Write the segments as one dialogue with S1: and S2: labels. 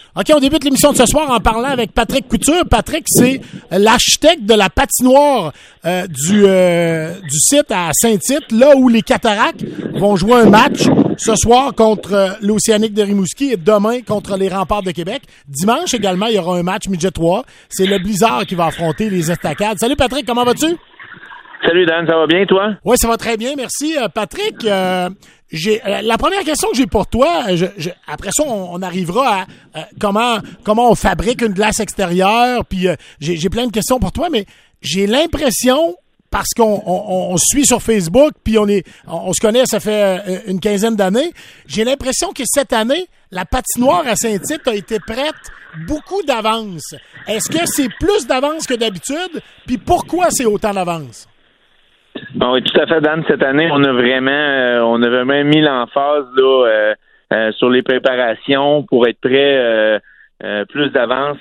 S1: OK, on débute l'émission de ce soir en parlant avec Patrick Couture. Patrick, c'est l'architecte de la patinoire du site à Saint-Tite, là où les Cataractes vont jouer un match ce soir contre l'Océanique de Rimouski et demain contre les Remparts de Québec. Dimanche également, il y aura un match midget 3. C'est le Blizzard qui va affronter les Estacades. Salut Patrick, comment vas-tu?
S2: Salut Dan, ça va bien toi?
S1: Oui, ça va très bien, merci. Patrick, j'ai la première question que j'ai pour toi, après ça, on arrivera à comment on fabrique une glace extérieure, puis j'ai plein de questions pour toi, mais j'ai l'impression, parce qu'on suit sur Facebook, puis on se connaît, ça fait une quinzaine d'années, j'ai l'impression que cette année, la patinoire à Saint-Tite a été prête beaucoup d'avance. Est-ce que c'est plus d'avance que d'habitude? Puis pourquoi c'est autant d'avance?
S2: Oui, tout à fait, Dan. Cette année, on a vraiment mis l'emphase là sur les préparations pour être prêt plus d'avance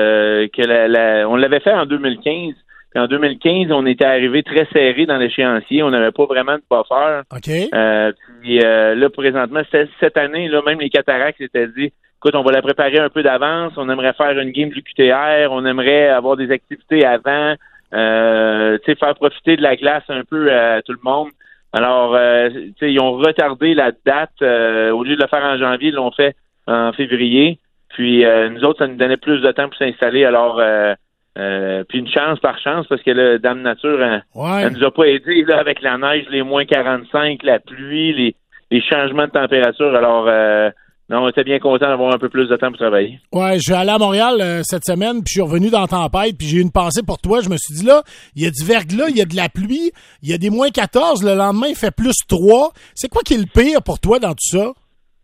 S2: que on l'avait fait en 2015. Puis en 2015, on était arrivé très serré dans l'échéancier. On n'avait pas vraiment de buffer.
S1: OK.
S2: Puis là, présentement, cette année, là, même les Cataractes s'étaient dit, écoute, on va la préparer un peu d'avance. On aimerait faire une game du QTR. On aimerait avoir des activités avant. Faire profiter de la glace un peu à tout le monde. Alors, ils ont retardé la date. Au lieu de le faire en janvier, ils l'ont fait en février. Puis nous autres, ça nous donnait plus de temps pour s'installer. Alors, puis une chance par chance, parce que là, Dame Nature, elle nous a pas aidé là, avec la neige, les moins 45, la pluie, les changements de température. Alors, non, on était bien content d'avoir un peu plus de temps pour travailler.
S1: Ouais, je suis allé à Montréal cette semaine, puis je suis revenu dans Tempête, puis j'ai eu une pensée pour toi. Je me suis dit, là, il y a du verglas, il y a de la pluie, il y a des moins 14, le lendemain, il fait plus 3. C'est quoi qui est le pire pour toi dans tout ça?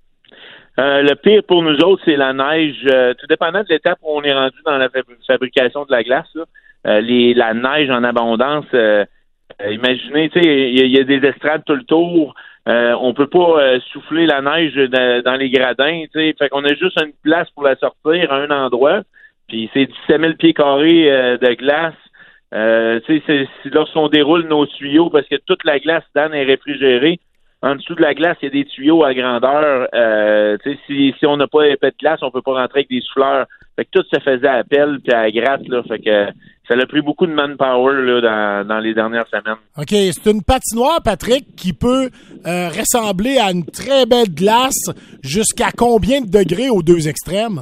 S2: Le pire pour nous autres, c'est la neige. Tout dépendant de l'étape où on est rendu dans la fabrication de la glace, là, la neige en abondance. Imaginez, tu sais, il y a des estrades tout le tour. On peut pas souffler la neige dans les gradins, tu sais. Fait qu'on a juste une place pour la sortir à un endroit. Puis c'est 17 000 pieds carrés de glace. Tu sais, c'est lorsqu'on déroule nos tuyaux, parce que toute la glace, Dan, est réfrigérée. En dessous de la glace, il y a des tuyaux à grandeur. Tu sais, si on n'a pas épais de glace, on peut pas rentrer avec des souffleurs. Fait que tout se faisait à pelle puis à gratte, là. Fait que ça a pris beaucoup de manpower là, dans les dernières semaines. OK.
S1: C'est une patinoire, Patrick, qui peut ressembler à une très belle glace jusqu'à combien de degrés aux deux extrêmes?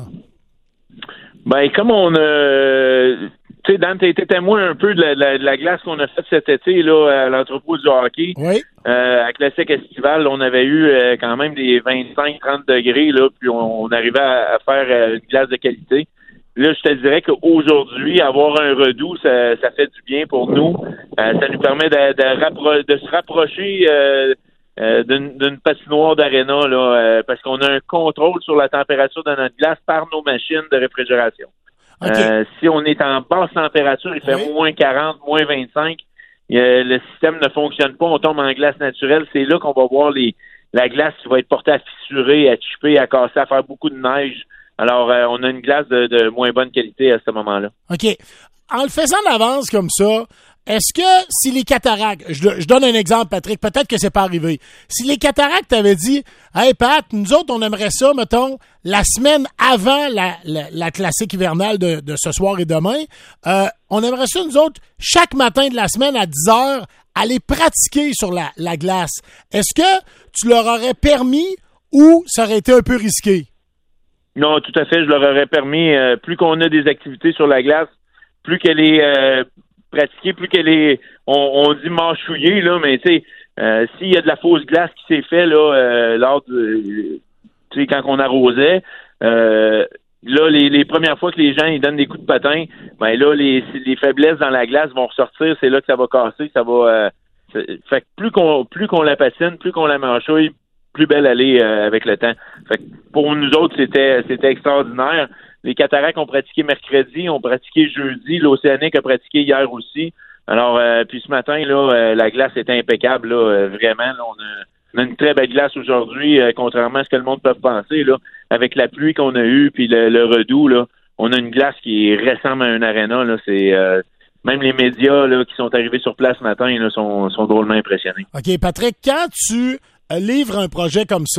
S2: Ben, comme on a... Tu sais, Dan, t'as été témoin un peu de la glace qu'on a faite cet été là, à l'entrepôt du hockey.
S1: Oui.
S2: À Classique Estival, on avait eu quand même des 25-30 degrés, là, puis on arrivait à faire une glace de qualité. Là, je te dirais qu'aujourd'hui, avoir un redout, ça fait du bien pour nous. Ça nous permet de se rapprocher d'une patinoire d'aréna, là, parce qu'on a un contrôle sur la température de notre glace par nos machines de réfrigération.
S1: Okay.
S2: Si on est en basse température, il fait moins 40, moins 25, le système ne fonctionne pas, on tombe en glace naturelle. C'est là qu'on va voir la glace qui va être portée à fissurer, à chipper, à casser, à faire beaucoup de neige. Alors, on a une glace de moins bonne qualité à ce moment-là.
S1: OK. En le faisant d'avance comme ça, est-ce que si les Cataractes, je donne un exemple, Patrick, peut-être que c'est pas arrivé. Si les Cataractes t'avaient dit, hey Pat, nous autres, on aimerait ça, mettons, la semaine avant la classique hivernale de ce soir et demain, on aimerait ça, nous autres, chaque matin de la semaine à 10 heures, aller pratiquer sur la glace. Est-ce que tu leur aurais permis ou ça aurait été un peu risqué?
S2: Non, tout à fait, je leur aurais permis. Plus qu'on a des activités sur la glace, plus qu'elle est pratiquée, plus qu'elle est, on dit mâchouillée, là, mais tu sais, s'il y a de la fausse glace qui s'est fait là, lors de, tu sais, quand on arrosait, là, les premières fois que les gens ils donnent des coups de patin, ben là, les faiblesses dans la glace vont ressortir, c'est là que ça va casser, ça va. Fait que plus qu'on la patine, plus qu'on la mâchouille, plus belle elle est avec le temps. Fait que pour nous autres, c'était extraordinaire. Les Cataractes ont pratiqué mercredi, ont pratiqué jeudi, l'Océanique a pratiqué hier aussi. Alors, puis ce matin, là, la glace était impeccable, là, vraiment. Là, on a une très belle glace aujourd'hui, contrairement à ce que le monde peut penser, là. Avec la pluie qu'on a eue, puis le redout, là, on a une glace qui ressemble à un aréna, là. C'est même les médias là, qui sont arrivés sur place ce matin là, sont drôlement impressionnés.
S1: OK, Patrick, quand tu livres un projet comme ça,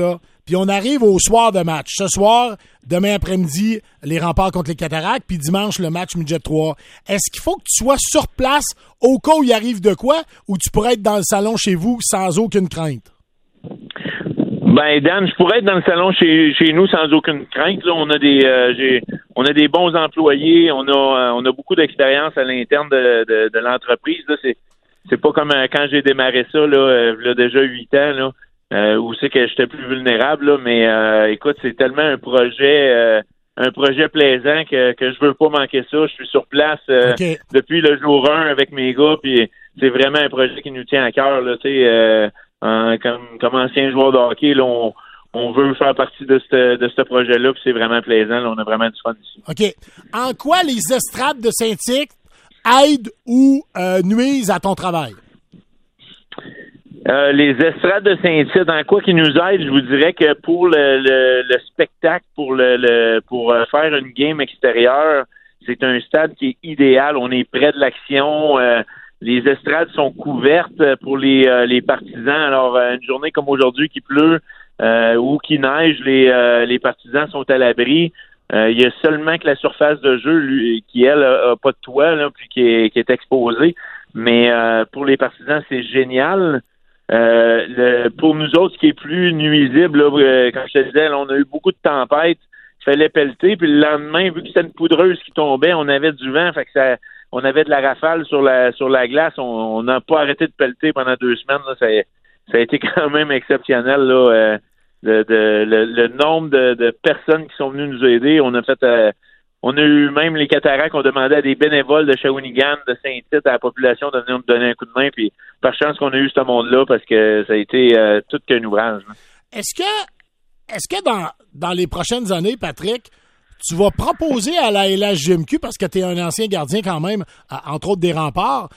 S1: puis on arrive au soir de match. Ce soir, demain après-midi, les Remparts contre les Cataractes, puis dimanche, le match Midget 3. Est-ce qu'il faut que tu sois sur place au cas où il arrive de quoi, ou tu pourrais être dans le salon chez vous sans aucune crainte?
S2: Ben Dan, je pourrais être dans le salon chez nous sans aucune crainte. Là, on a des bons employés, on a beaucoup d'expérience à l'interne de l'entreprise. Là, c'est pas comme quand j'ai démarré ça là, il y a déjà 8 ans là, où c'est que j'étais plus vulnérable là, mais écoute, c'est tellement un projet plaisant que je veux pas manquer ça. Je suis sur place depuis le jour 1 avec mes gars, puis c'est vraiment un projet qui nous tient à cœur là, tu sais. Comme ancien joueur de hockey, là, on veut faire partie de ce projet-là, puis c'est vraiment plaisant. Là, on a vraiment du fun ici.
S1: OK. En quoi les estrades de Saint-Tite aident ou nuisent à ton travail?
S2: Les estrades de Saint-Tite, en quoi qui nous aident, je vous dirais que pour le spectacle, pour faire une game extérieure, c'est un stade qui est idéal. On est près de l'action. Les estrades sont couvertes pour les partisans. Alors, une journée comme aujourd'hui qui pleut ou qui neige, les partisans sont à l'abri. Il y a seulement que la surface de jeu, qui, elle, a pas de toit, là, puis qui est exposée. Mais pour les partisans, c'est génial. Pour nous autres, ce qui est plus nuisible, là, comme je te disais, là, on a eu beaucoup de tempêtes. Il fallait pelleter, puis le lendemain, vu que c'était une poudreuse qui tombait, on avait du vent, fait que on avait de la rafale sur la glace. On n'a pas arrêté de pelleter pendant 2 semaines. Là. Ça a été quand même exceptionnel, là, le nombre de personnes qui sont venues nous aider. On a eu même les Cataractes, on demandait à des bénévoles de Shawinigan, de Saint-Tite, à la population de venir nous donner un coup de main. Puis par chance qu'on a eu ce monde-là, parce que ça a été tout qu'un ouvrage. Là.
S1: Est-ce que dans les prochaines années, Patrick, tu vas proposer à la LHJMQ, parce que tu es un ancien gardien quand même, entre autres des Remparts,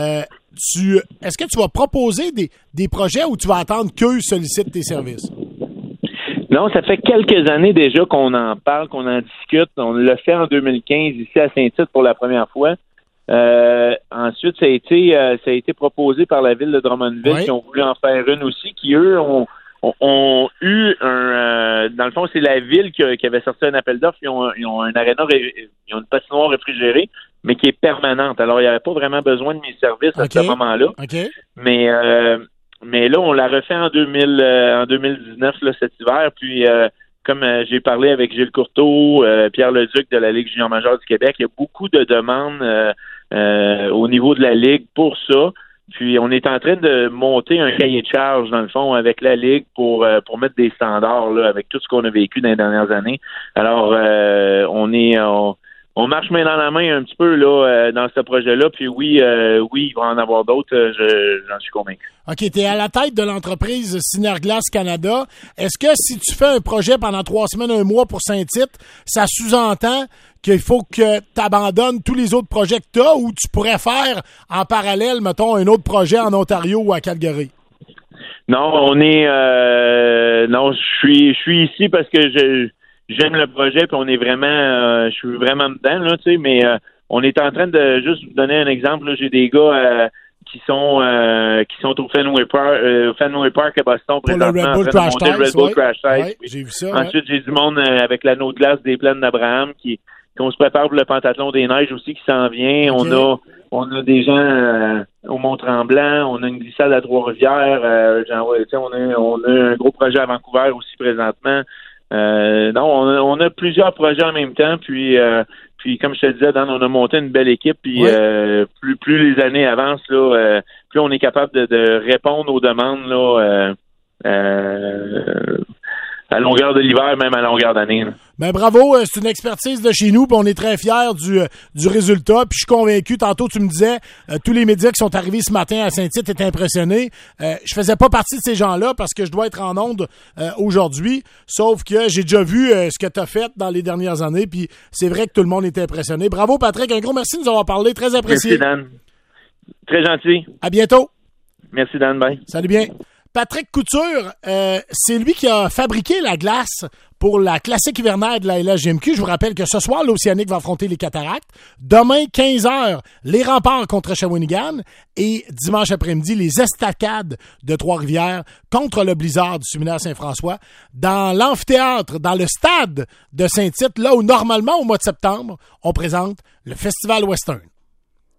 S1: est-ce que tu vas proposer des projets où tu vas attendre qu'eux sollicitent tes services?
S2: Non, ça fait quelques années déjà qu'on en parle, qu'on en discute. On l'a fait en 2015 ici à Saint-Tite pour la première fois. Ensuite, ça a été proposé par la ville de Drummondville qui ont voulu en faire une aussi, qui eux ont eu dans le fond, c'est la ville qui avait sorti un appel d'offres. Ils ont un aréna, ils ont une patinoire réfrigérée, mais qui est permanente. Alors, il n'y avait pas vraiment besoin de mes services à ce moment-là.
S1: Okay.
S2: Mais là, on l'a refait en 2019, là, cet hiver. Puis, comme j'ai parlé avec Gilles Courteau, Pierre Leduc de la Ligue junior majeure du Québec, il y a beaucoup de demandes au niveau de la Ligue pour ça. Puis on est en train de monter un cahier de charge, dans le fond, avec la Ligue pour mettre des standards là, avec tout ce qu'on a vécu dans les dernières années. Alors, on marche main dans la main un petit peu là dans ce projet-là. Puis oui, il va en avoir d'autres, j'en suis convaincu. OK,
S1: tu es à la tête de l'entreprise Synerglass Canada. Est-ce que si tu fais un projet pendant 3 semaines, 1 mois pour Saint-Tite, ça sous-entend qu'il faut que tu abandonnes tous les autres projets que tu as, ou tu pourrais faire en parallèle, mettons, un autre projet en Ontario ou à Calgary?
S2: Non, non, je suis ici parce que j'aime le projet, puis on est vraiment, je suis vraiment dedans, là, tu sais, mais on est en train de juste vous donner un exemple, là, j'ai des gars qui sont au Fenway Park à Boston présentement.
S1: Pour le Red Bull Crash Test.
S2: Oui,
S1: j'ai vu ça.
S2: Ensuite, j'ai du monde avec l'anneau de glace des plaines d'Abraham qu'on se prépare pour le pentathlon des neiges aussi qui s'en vient. Okay. On a des gens au Mont-Tremblant, on a une glissade à Trois-Rivières, on a un gros projet à Vancouver aussi présentement. On a plusieurs projets en même temps, puis comme je te disais, Dan, on a monté une belle équipe, puis plus les années avancent, là, plus on est capable de répondre aux demandes là, à longueur de l'hiver, même à longueur d'année. Là.
S1: Ben bravo, c'est une expertise de chez nous, puis on est très fiers du résultat. Puis je suis convaincu, tantôt tu me disais, tous les médias qui sont arrivés ce matin à Saint-Tite étaient impressionnés. Je faisais pas partie de ces gens-là parce que je dois être en onde aujourd'hui, sauf que j'ai déjà vu ce que tu as fait dans les dernières années, puis c'est vrai que tout le monde était impressionné. Bravo Patrick, un gros merci de nous avoir parlé, très apprécié.
S2: Merci Dan, très gentil.
S1: À bientôt.
S2: Merci Dan, bye.
S1: Salut bien. Patrick Couture, c'est lui qui a fabriqué la glace pour la classique hivernaire de la LHJMQ. Je vous rappelle que ce soir, l'Océanique va affronter les Cataractes. Demain, 15h, les Remparts contre Shawinigan. Et dimanche après-midi, les Estacades de Trois-Rivières contre le Blizzard du séminaire Saint-François dans l'amphithéâtre, dans le stade de Saint-Tite, là où normalement, au mois de septembre, on présente le Festival Western.